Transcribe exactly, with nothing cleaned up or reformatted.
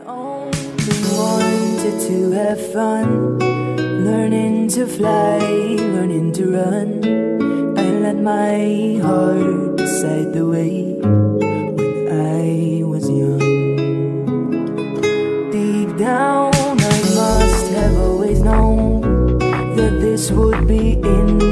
only wanted to have fun, learning to fly, learning to run. I let my heart decide the way when I was young. Deep down I must have always known that this would be in